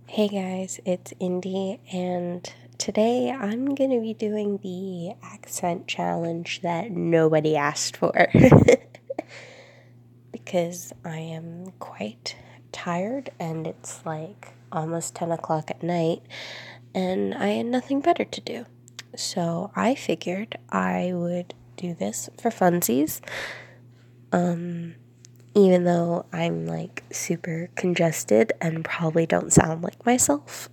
Hey guys, it's Indy, and today I'm going to be doing the accent challenge that nobody asked for because I am quite tired and it's like almost 10 o'clock at night and I had nothing better to do. So I figured I would do this for funsies. Even though I'm like super congested and probably don't sound like myself.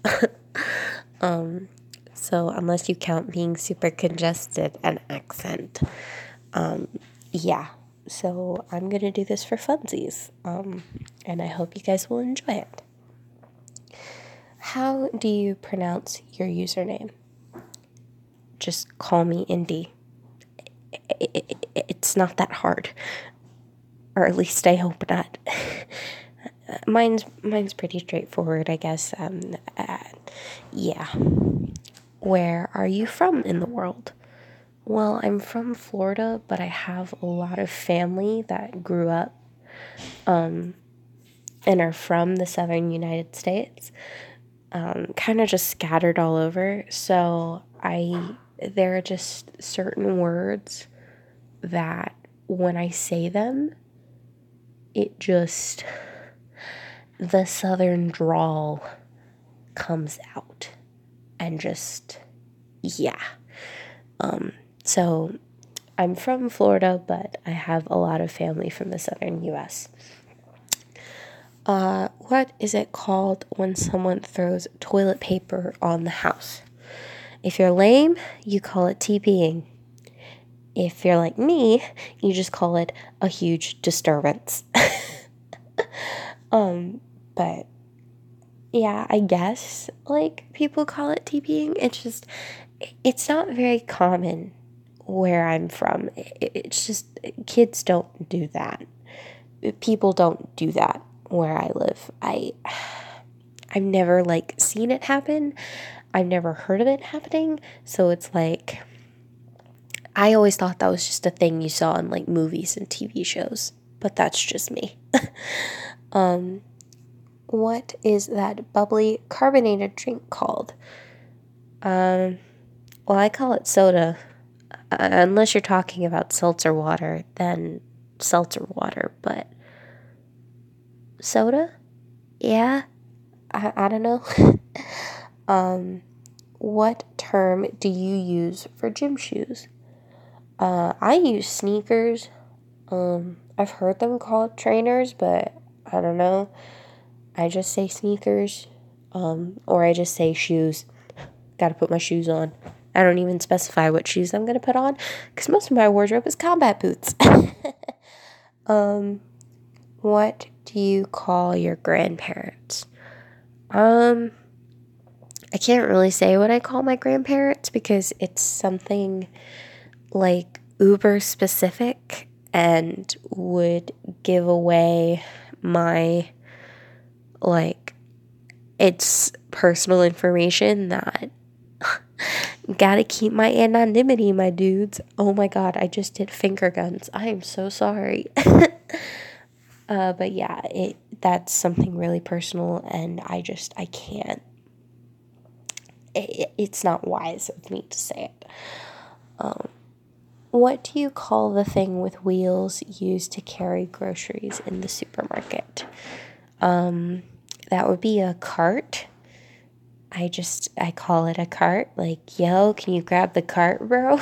So unless you count being super congested an accent, yeah. So I'm gonna do this for funsies, and I hope you guys will enjoy it. How do you pronounce your username? Just call me Indy. It's not that hard, or at least I hope not. Mine's pretty straightforward, I guess. Yeah. Where are you from in the world? Well, I'm from Florida, but I have a lot of family that grew up and are from the southern United States, kind of just scattered all over. So there are just certain words that when I say them, the southern drawl comes out and just, yeah. So I'm from Florida, but I have a lot of family from the southern U.S. What is it called when someone throws toilet paper on the house? If you're lame, you call it TPing. If you're like me, you just call it a huge disturbance. But yeah, I guess like people call it TPing. It's not very common where I'm from. It's just kids don't do that. People don't do that where I live. I've never like seen it happen. I've never heard of it happening. So it's like I always thought that was just a thing you saw in like movies and TV shows. But that's just me. What is that bubbly carbonated drink called? Well, I call it soda. Unless you're talking about seltzer water, then seltzer water. But soda? Yeah, I don't know. What term do you use for gym shoes? I use sneakers. I've heard them called trainers, but I don't know. I just say sneakers, or I just say shoes. Gotta put my shoes on. I don't even specify what shoes I'm gonna put on, because most of my wardrobe is combat boots. What do you call your grandparents? I can't really say what I call my grandparents because it's something like uber specific and would give away my, like, it's personal information that gotta keep my anonymity, my dudes. Oh my god, I just did finger guns. I am so sorry. But yeah, that's something really personal and I can't. It's not wise of me to say it. What do you call the thing with wheels used to carry groceries in the supermarket? That would be a cart. I call it a cart. Like, yo, can you grab the cart, bro?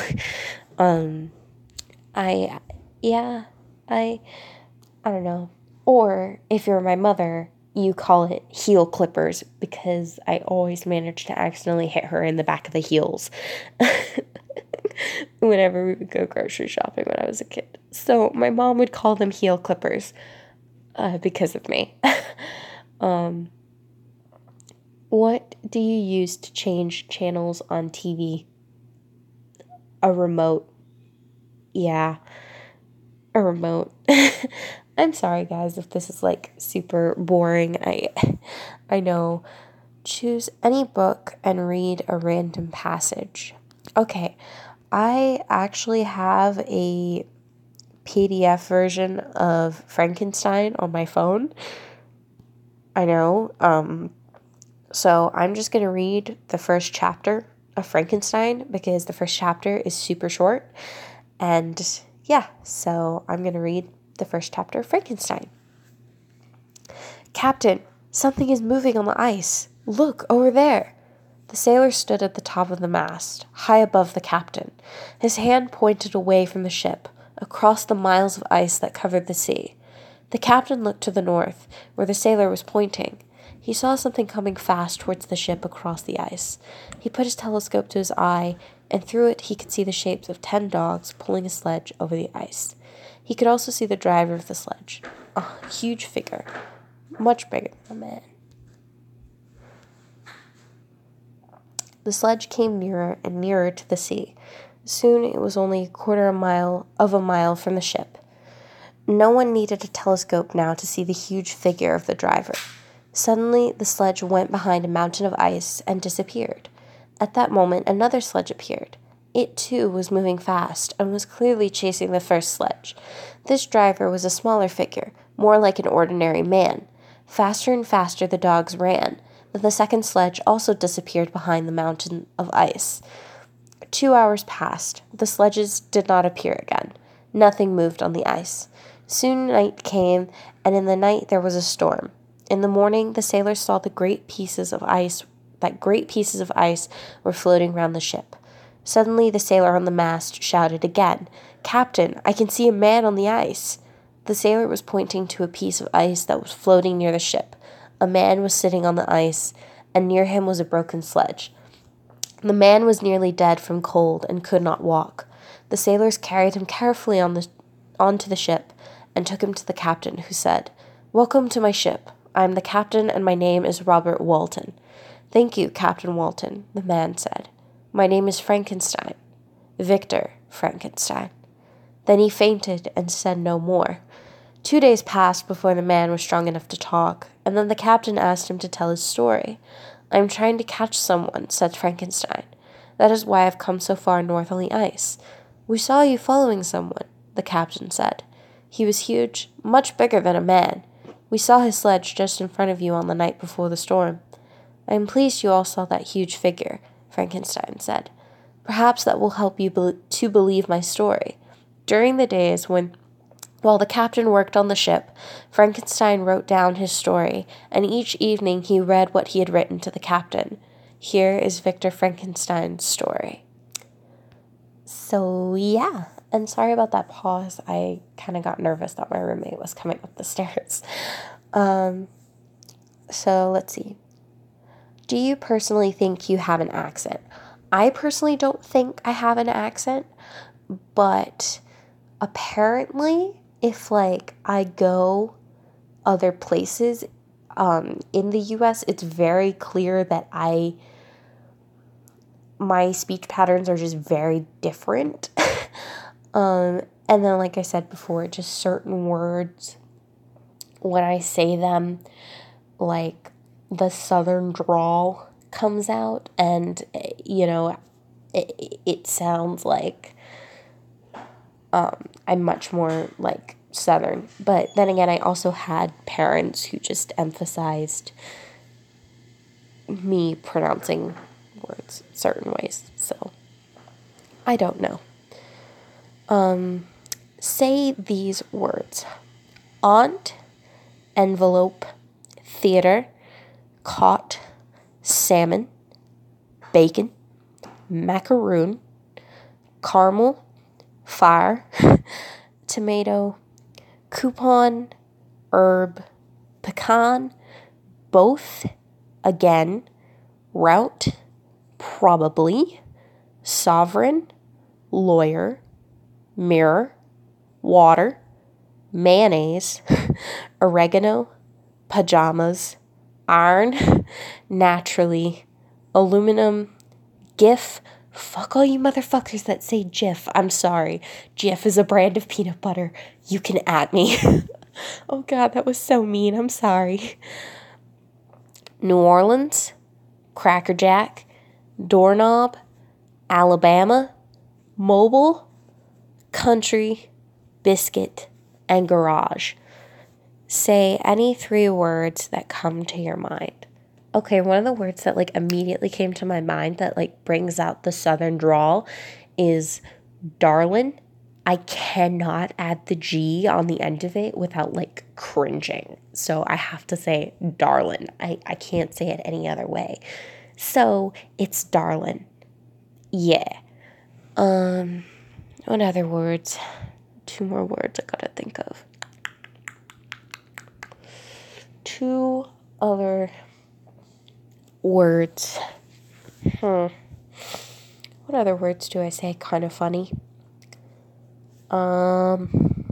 I, yeah, I don't know. Or if you're my mother, you call it heel clippers because I always manage to accidentally hit her in the back of the heels whenever we would go grocery shopping when I was a kid. So my mom would call them heel clippers because of me. What do you use to change channels on TV? A remote. Yeah, a remote. I'm sorry guys if this is like super boring. I know. Choose any book and read a random passage. Okay. I actually have a PDF version of Frankenstein on my phone. I know. So I'm just going to read the first chapter of Frankenstein because the first chapter is super short. And yeah, so I'm going to read the first chapter of Frankenstein. Captain, something is moving on the ice. Look, over there. The sailor stood at the top of the mast, high above the captain. His hand pointed away from the ship, across the miles of ice that covered the sea. The captain looked to the north, where the sailor was pointing. He saw something coming fast towards the ship across the ice. He put his telescope to his eye, and through it he could see the shapes of 10 dogs pulling a sledge over the ice. He could also see the driver of the sledge, a huge figure, much bigger than a man. The sledge came nearer and nearer to the sea. Soon it was only a quarter of a mile from the ship. No one needed a telescope now to see the huge figure of the driver. Suddenly, the sledge went behind a mountain of ice and disappeared. At that moment, another sledge appeared. It, too, was moving fast and was clearly chasing the first sledge. This driver was a smaller figure, more like an ordinary man. Faster and faster the dogs ran. Then the second sledge also disappeared behind the mountain of ice. 2 hours passed. The sledges did not appear again. Nothing moved on the ice. Soon night came, and in the night there was a storm. In the morning, the sailors saw that great pieces of ice were floating round the ship. Suddenly, the sailor on the mast shouted again, "Captain, I can see a man on the ice." The sailor was pointing to a piece of ice that was floating near the ship. A man was sitting on the ice, and near him was a broken sledge. The man was nearly dead from cold and could not walk. The sailors carried him carefully onto the ship and took him to the captain, who said, "Welcome to my ship. I am the captain, and my name is Robert Walton." "Thank you, Captain Walton," the man said. "My name is Frankenstein. Victor Frankenstein." Then he fainted and said no more. 2 days passed before the man was strong enough to talk, and then the captain asked him to tell his story. "I am trying to catch someone," said Frankenstein. "That is why I've come so far north on the ice." "We saw you following someone," the captain said. "He was huge, much bigger than a man. We saw his sledge just in front of you on the night before the storm." "I am pleased you all saw that huge figure," Frankenstein said. "Perhaps that will help you to believe my story." During the days while the captain worked on the ship, Frankenstein wrote down his story, and each evening he read what he had written to the captain. Here is Victor Frankenstein's story. So, yeah. And sorry about that pause. I kind of got nervous that my roommate was coming up the stairs. So, let's see. Do you personally think you have an accent? I personally don't think I have an accent, but apparently, if, I go other places in the U.S., it's very clear that my speech patterns are just very different. And then, like I said before, just certain words, when I say them, like, the southern drawl comes out, and, it sounds like I'm much more, southern. But then again, I also had parents who just emphasized me pronouncing words certain ways, so I don't know. Say these words: aunt, envelope, theater, cot, salmon, bacon, macaroon, caramel, fire, tomato, coupon, herb, pecan, both, again, route, probably, sovereign, lawyer, mirror, water, mayonnaise, oregano, pajamas, iron, naturally, aluminum, GIF. Fuck all you motherfuckers that say Jif. I'm sorry. Jif is a brand of peanut butter. You can at me. Oh God, that was so mean. I'm sorry. New Orleans, Cracker Jack, doorknob, Alabama, mobile, country, biscuit, and garage. Say any 3 words that come to your mind. Okay, one of the words that like immediately came to my mind that like brings out the southern drawl is darlin'. I cannot add the G on the end of it without like cringing. So I have to say darlin'. I can't say it any other way. So it's darlin'. Yeah. What other words? Two more words I gotta think of. Two other words. What other words do I say kind of funny? I'm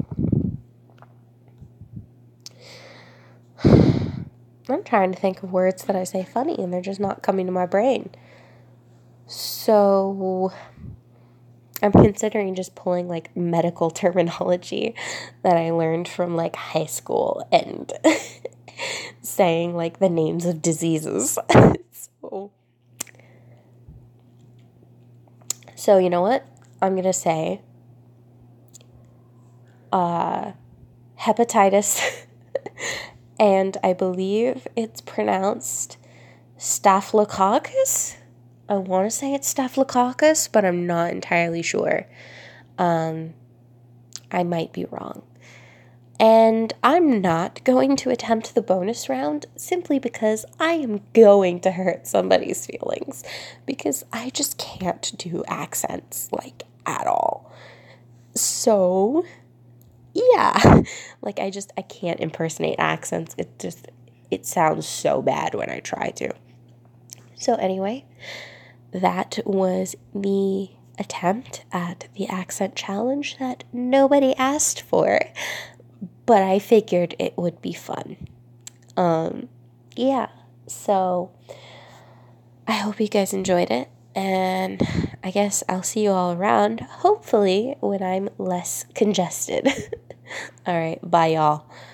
trying to think of words that I say funny and they're just not coming to my brain. So I'm considering just pulling like medical terminology that I learned from like high school and saying like the names of diseases. So you know what? I'm going to say hepatitis and I believe it's pronounced Staphylococcus. I want to say it's Staphylococcus, but I'm not entirely sure. I might be wrong. And I'm not going to attempt the bonus round simply because I am going to hurt somebody's feelings because I just can't do accents like at all. So, yeah, like I can't impersonate accents. It sounds so bad when I try to. So anyway, that was the attempt at the accent challenge that nobody asked for, but I figured it would be fun. Yeah, so I hope you guys enjoyed it, and I guess I'll see you all around, hopefully when I'm less congested. All right, bye y'all.